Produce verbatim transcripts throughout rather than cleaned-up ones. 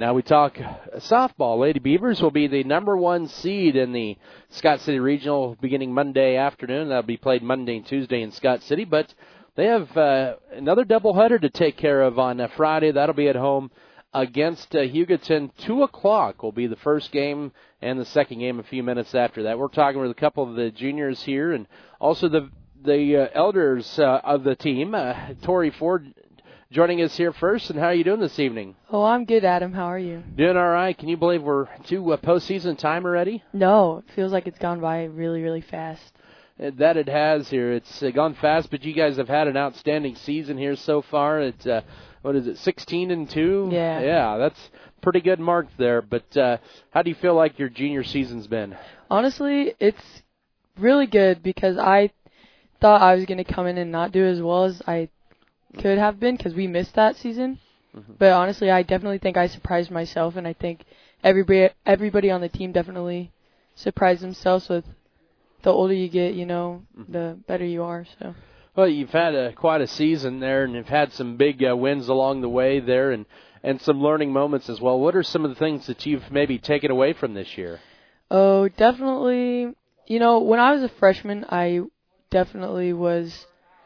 Now we talk softball. Lady Beavers will be the number one seed in the Scott City Regional beginning Monday afternoon. That'll be played Monday and Tuesday in Scott City, but they have uh, another doubleheader to take care of on uh, Friday. That'll be at home against uh, Hugoton. Two o'clock will be the first game, and the second game a few minutes after that. We're talking with a couple of the juniors here, and also the the uh, elders uh, of the team. Uh, Tori Ford joining us here first, and how are you doing this evening? Oh, I'm good, Adam. How are you? Doing all right. Can you believe we're to uh, postseason time already? No, it feels like it's gone by really, really fast. That it has here. It's uh, gone fast, but you guys have had an outstanding season here so far. It's uh, what is it, sixteen and two? Yeah. Yeah, that's pretty good mark there. But uh, how do you feel like your junior season's been? Honestly, it's really good because I thought I was going to come in and not do as well as I could have been because we missed that season. Mm-hmm. But honestly, I definitely think I surprised myself, and I think everybody everybody on the team definitely surprised themselves with the older you get, you know, mm-hmm. the better you are. So. Well, you've had a, quite a season there, and you've had some big uh, wins along the way there, and, and some learning moments as well. What are some of the things that you've maybe taken away from this year? Oh, definitely. You know, when I was a freshman, I definitely was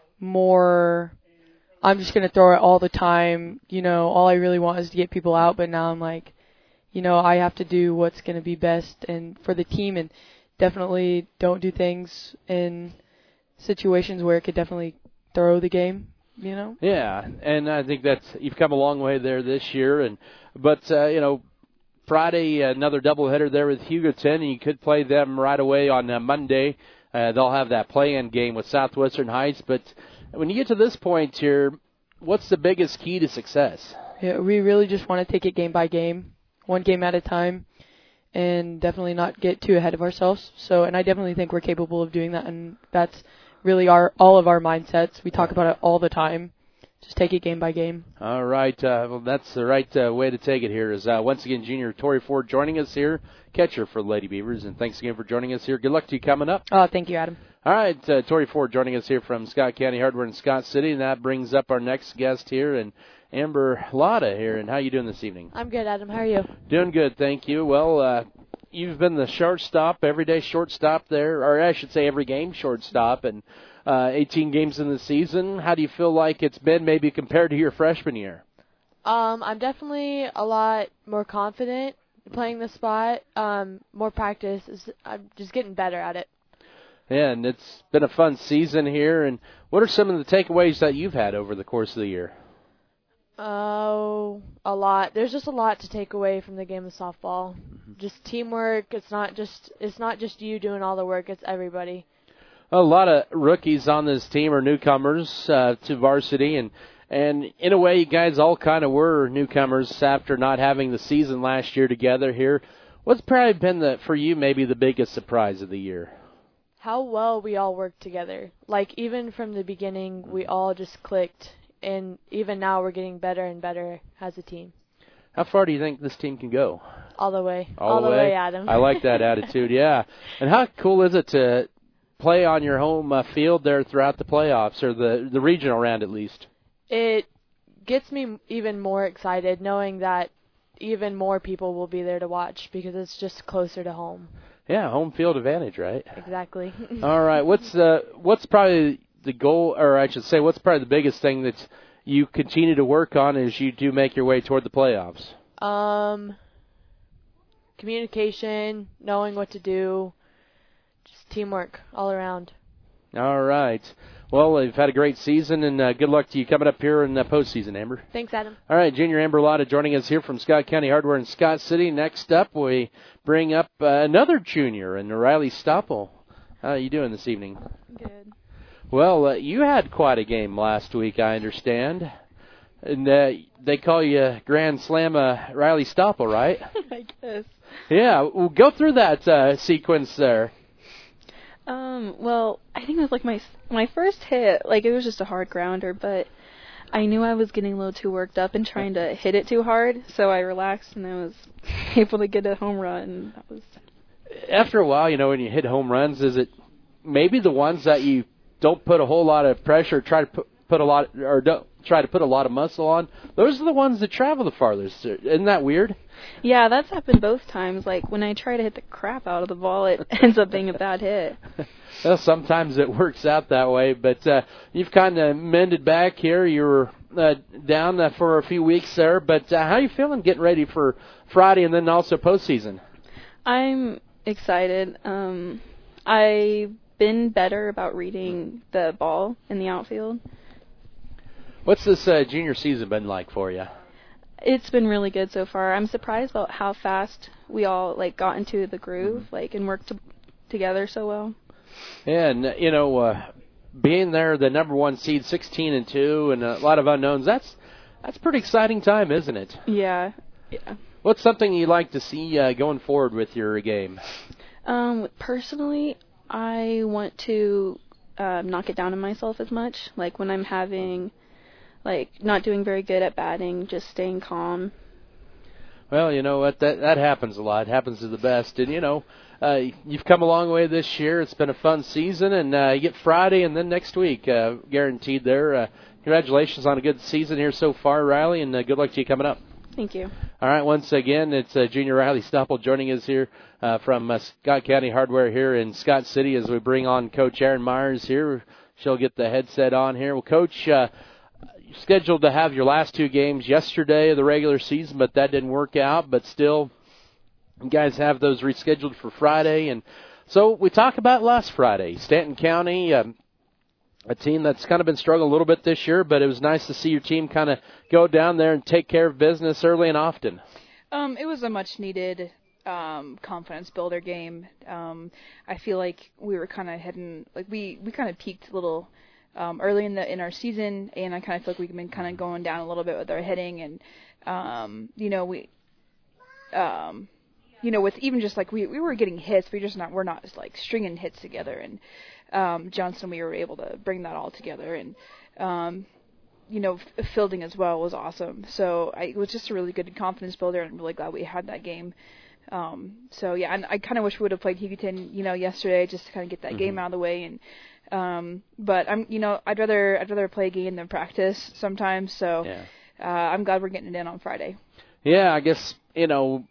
more, I'm just going to throw it all the time. You know, all I really want is to get people out, but now I'm like, you know, I have to do what's going to be best and for the team, and definitely don't do things in situations where it could definitely throw the game, you know? Yeah, and I think that's you've come a long way there this year. And But, uh, you know, Friday, another doubleheader there with Hugoton, and you could play them right away on uh, Monday. Uh, they'll have that play-in game with Southwestern Heights. But when you get to this point here, what's the biggest key to success? Yeah, we really just want to take it game by game, one game at a time, and definitely not get too ahead of ourselves. So, and I definitely think we're capable of doing that, and that's really our all of our mindsets. We talk about it all the time. Just take it game by game. All right. Uh, well, that's the right uh, way to take it here. Is uh, once again, junior Tori Ford joining us here, catcher for the Lady Beavers, and thanks again for joining us here. Good luck to you coming up. Oh, thank you, Adam. All right, uh, Tori Ford joining us here from Scott County Hardware in Scott City, and that brings up our next guest here, and Amber Lotta here. And how you doing this evening? I'm good, Adam. How are you? Doing good, thank you. Well, uh, you've been the shortstop, everyday shortstop there, or I should say every game shortstop, and uh, eighteen games in the season. How do you feel like it's been maybe compared to your freshman year? Um, I'm definitely a lot more confident playing the spot. Um, more practice. I'm just getting better at it. Yeah, and it's been a fun season here. And what are some of the takeaways that you've had over the course of the year? Oh, a lot. There's just a lot to take away from the game of softball. Mm-hmm. Just teamwork. It's not just it's not just you doing all the work. It's everybody. A lot of rookies on this team are newcomers uh, to varsity, and and in a way, you guys all kind of were newcomers after not having the season last year together here. What's probably been the for you maybe the biggest surprise of the year? How well we all worked together. Like, even from the beginning, we all just clicked. And even now, we're getting better and better as a team. How far do you think this team can go? All the way. All, all the way? way, Adam. I like that attitude, yeah. And how cool is it to play on your home uh, field there throughout the playoffs, or the, the regional round at least? It gets me even more excited knowing that even more people will be there to watch because it's just closer to home. Yeah, home field advantage, right? Exactly. All right. What's uh, what's probably the goal, or I should say, what's probably the biggest thing that you continue to work on as you do make your way toward the playoffs? Um, communication, knowing what to do, just teamwork all around. All right. Well, you've had a great season, and uh, good luck to you coming up here in the postseason, Amber. Thanks, Adam. All right, Junior Amber Lotta joining us here from Scott County Hardware in Scott City. Next up, we bring up uh, another junior, and Riley Stoppel. How are you doing this evening? Good. Well, uh, you had quite a game last week, I understand. And uh, they call you Grand Slam uh, Riley Stoppel, right? I guess. Yeah, well, go through that uh, sequence there. Um, well, I think it was like my my first hit, like it was just a hard grounder, but I knew I was getting a little too worked up and trying to hit it too hard, so I relaxed and I was able to get a home run. That was. After a while, you know, when you hit home runs, is it maybe the ones that you don't put a whole lot of pressure, try to put, put a lot or don't try to put a lot of muscle on, those are the ones that travel the farthest. Isn't that weird? Yeah, that's happened both times. Like, when I try to hit the crap out of the ball, it ends up being a bad hit. Well, sometimes it works out that way, but uh, you've kind of mended back here. You were uh, down uh, for a few weeks there, but uh, how are you feeling getting ready for Friday and then also postseason? I'm excited. Um, I've been better about reading the ball in the outfield. What's this uh, junior season been like for you? It's been really good so far. I'm surprised about how fast we all like got into the groove, mm-hmm. like and worked to, together so well. Yeah, and you know, uh, being there, the number one seed, sixteen and two, and a lot of unknowns. That's that's pretty exciting time, isn't it? Yeah, yeah. What's something you like to see uh, going forward with your game? Um, personally, I want to um, not get down on myself as much. Like when I'm having, like not doing very good at batting, just staying calm. Well, you know what, that that happens a lot. It happens to the best, and you know, uh, you've come a long way this year. It's been a fun season, and uh, you get Friday and then next week uh, guaranteed there. Uh, congratulations on a good season here so far, Riley, and uh, good luck to you coming up. Thank you. All right, once again, it's uh, Junior Riley Stoppel joining us here uh, from uh, Scott County Hardware here in Scott City as we bring on Coach Erin Myers here. She'll get the headset on here. Well, Coach, uh, you're scheduled to have your last two games yesterday of the regular season, but that didn't work out. But still, you guys have those rescheduled for Friday. And so we talk about last Friday, Stanton County, um, a team that's kind of been struggling a little bit this year, but it was nice to see your team kind of go down there and take care of business early and often. Um, it was a much-needed um, confidence builder game. Um, I feel like we were kind of heading, like we, we kind of peaked a little um, early in the in our season, and I kind of feel like we've been kind of going down a little bit with our hitting, and um, you know we, um, you know with even just like we we were getting hits, we just not we're not just like stringing hits together, and um, Johnston we were able to bring that all together, and um, you know, f- fielding as well was awesome. So I, it was just a really good confidence builder, and I'm really glad we had that game. Um, so yeah, and I kind of wish we would have played Hugoton, you know, yesterday just to kind of get that mm-hmm. game out of the way. And um, but I'm, you know, I'd rather I'd rather play a game than practice sometimes. So yeah. uh, I'm glad we're getting it in on Friday. Yeah, I guess you know.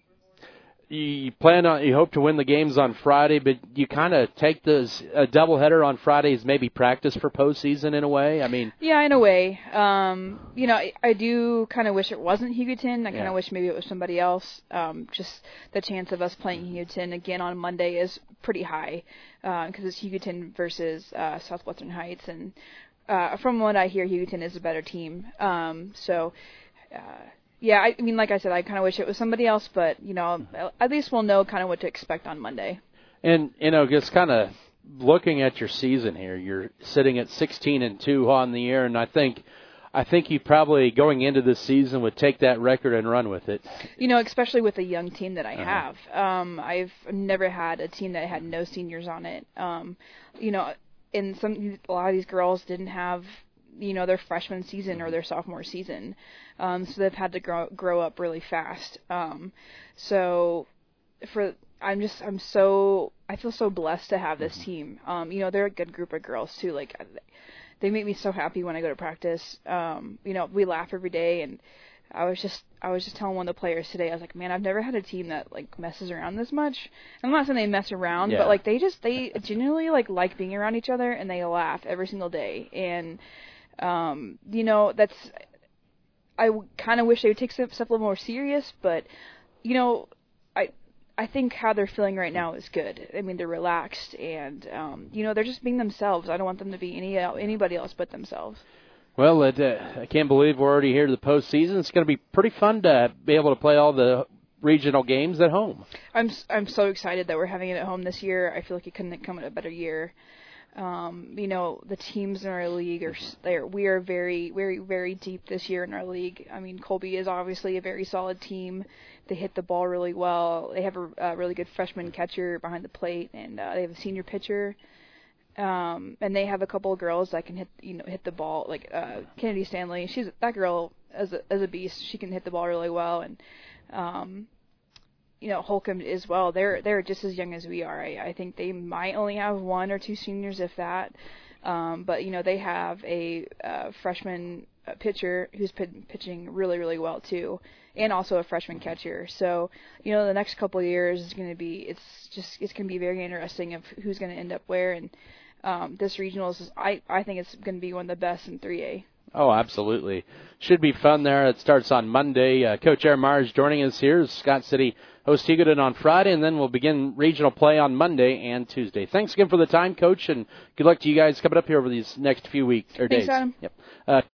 You plan on, you hope to win the games on Friday, but you kind of take this a doubleheader on Fridays, maybe practice for postseason in a way. I mean, yeah, in a way. Um, you know, I, I do kind of wish it wasn't Hugoton. I kind of yeah. wish maybe it was somebody else. Um, just the chance of us playing Hugoton again on Monday is pretty high because uh, it's Hugoton versus uh, Southwestern Heights, and uh, from what I hear, Hugoton is a better team. Um, so. Uh, Yeah, I mean, like I said, I kind of wish it was somebody else, but, you know, at least we'll know kind of what to expect on Monday. And, you know, just kind of looking at your season here, you're sitting at sixteen and two on the year, and I think I think you probably, going into this season, would take that record and run with it. You know, especially with the young team that I uh-huh. have. Um, I've never had a team that had no seniors on it. Um, you know, and some a lot of these girls didn't have, you know, their freshman season or their sophomore season. Um, so they've had to grow, grow up really fast. Um, so for, I'm just, I'm so, I feel so blessed to have this team. Um, you know, they're a good group of girls too. Like they make me so happy when I go to practice. Um, you know, we laugh every day, and I was just, I was just telling one of the players today, I was like, man, I've never had a team that like messes around this much. I'm not saying they mess around, yeah. but like they just, they genuinely like like being around each other, and they laugh every single day. And, um, you know, that's, I kind of wish they would take stuff a little more serious, but, you know, I I think how they're feeling right now is good. I mean, they're relaxed, and, um, you know, they're just being themselves. I don't want them to be any anybody else but themselves. Well, it, uh, I can't believe we're already here to the postseason. It's going to be pretty fun to be able to play all the regional games at home. I'm I'm so excited that we're having it at home this year. I feel like it couldn't come at a better year. Um, you know, the teams in our league are there. We are very, very, very deep this year in our league. I mean, Colby is obviously a very solid team. They hit the ball really well. They have a, a really good freshman catcher behind the plate, and uh, they have a senior pitcher. Um, and they have a couple of girls that can hit, you know, hit the ball. Like uh, Kennedy Stanley, she's that girl as a as a beast. She can hit the ball really well, and um, you know, Holcomb as well. They're they're just as young as we are. I, I think they might only have one or two seniors, if that. Um, but you know, they have a uh, freshman pitcher who's p- pitching really, really well too, and also a freshman catcher. So you know, the next couple of years is going to be it's just it's going to be very interesting of who's going to end up where. And um, this regionals, is, I I think it's going to be one of the best in three A. Oh, absolutely. Should be fun there. It starts on Monday. Uh, Coach Aaron Mars joining us here. Scott City hosts Hugoton on Friday, and then we'll begin regional play on Monday and Tuesday. Thanks again for the time, Coach, and good luck to you guys coming up here over these next few weeks or Thanks, days. Adam. Yep. Uh,